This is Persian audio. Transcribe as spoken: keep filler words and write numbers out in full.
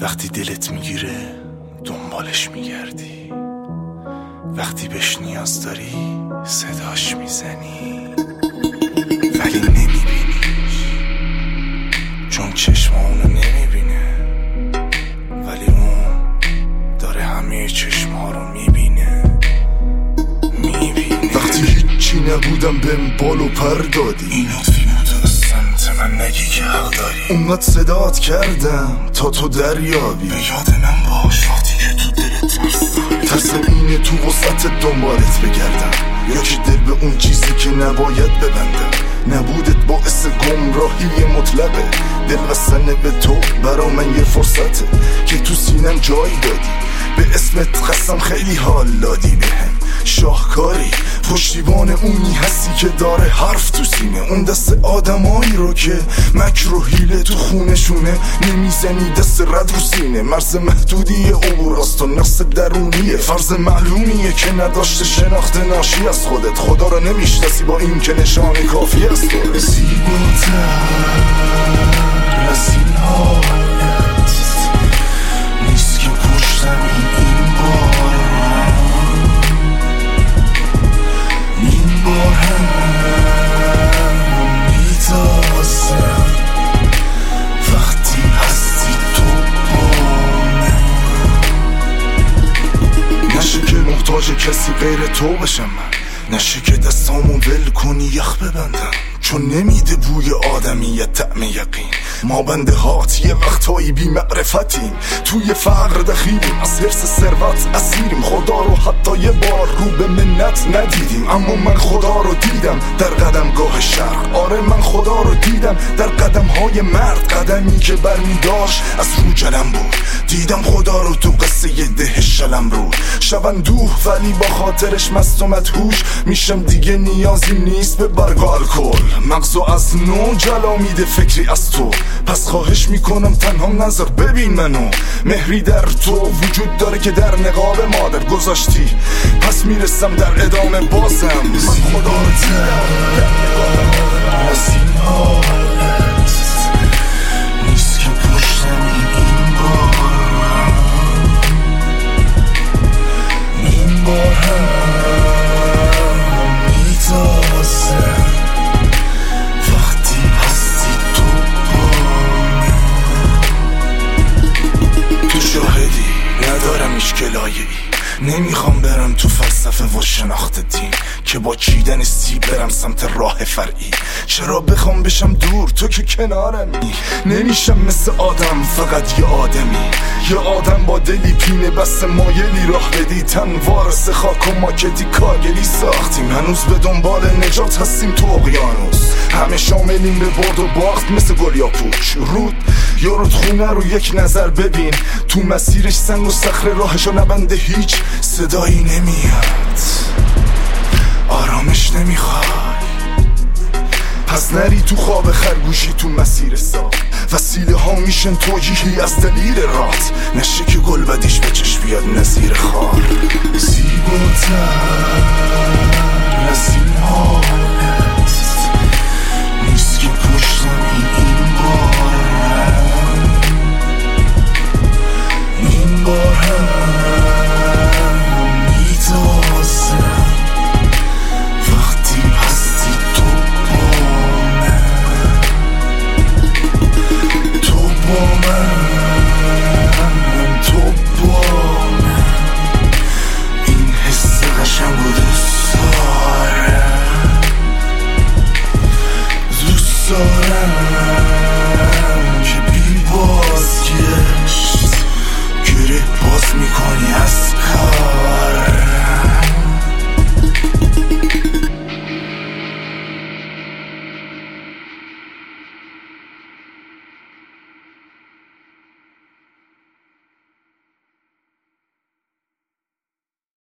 وقتی دلت میگیره دنبالش میگردی، وقتی بهش نیاز داری صداش میزنی ولی نمیبینیش، چون چشم اونو نمیبینه ولی اون داره همه چشم ها رو میبینه میبینه. وقتی هیچی نبودم بهم بال و پر دادی، این لطفی بود از سمت من نگی که حق داری، اونقدر صدات کردم تا تو دریابی، به یاد من باش وقتی که تو دلت ترس داری. ترس اینه تو وسط دنبالت بگردم یا که دل به اون چیزی که نباید ببندم، نبودت باعث گمراهی مطلقه، دل وصله به تو برا من یه فرصته که تو سینم جای دادی، به اسمت قسم خیلی حال دادی بهم، شاهکاری پشتیبان اونی هستی که داره حرف تو سینه، اون دست آدمایی رو که مکر و حیله تو خونشونه نمیزنی دست رد رو سینه، مرز محدودی عبور است و نقص درونیه، فرض معلومیه که نداشته شناخت ناشی از خودت، خدا رو نمیشناسی با این که نشان کافی است تو زیباتر از این حالت نیست که پشتم این بار این بار هم میتازم وقتی هستی تو با من، نشه که محتاج کسی غیر تو بشم من، نشه که دستامو ول کنی یخ ببندم، چون نمیده بوی آدمیت طعم یقین، ما بنده هات یه وقتایی بی معرفتیم، توی فقر دخیلیم از حرص ثروت اسیریم، خدا رو حتی یه بار رو به منت ندیدیم، اما من خدا رو دیدم در قدمگاه شرق، آره من خدا رو دیدم در قدم های مرد، قدمی که برمی داشت از رو جلم بود، دیدم خدا رو تو قصه یه ده شلم رود، شبن دوه ولی با خاطرش مست و مدهوش میشم، دیگه نیازی نیست به برگ و الکل، مغزو از نو جلا میده فکری از تو، پس خواهش میکنم تنها نظر ببین منو، مهری در تو وجود داره که در نقاب مادر گذاشتی، پس میرسم در ادامه بازم، من خدا رو دیدم در نقاب از این حالت نیست که پشتم این بار این بار هم میتازم ای، نمیخوام برم تو فلسفه و شناخت دین که با چیدن سیب برم سمت راه فرعی، چرا بخوام بشم دور تو که کنارمی، نمیشم مثل آدم فقط یه آدمی، یه آدم با دلی پینه بس مایلی راه بدی، تن وارث خاک و ماکتی کاگلی ساختیم، هنوز به دنبال نجات هستیم تو اقیانوس، همه شاملیم به برد و باخت مثل گل یا پوچ، رود یا رودخونه رو یک نظر ببین، تو مسیرش سنگ و صخره راهشو نبنده هیچ صدایی نمیاد، آرامش نمیخوای، پس نری تو خواب خرگوشی تو مسیر ساخت، وسیله ها میشن توجیهی از دلیل رات، نشه که گل بدیش به چشم بیاد نظیر خار، زیباتر از این حالت نیست که پشتم این بار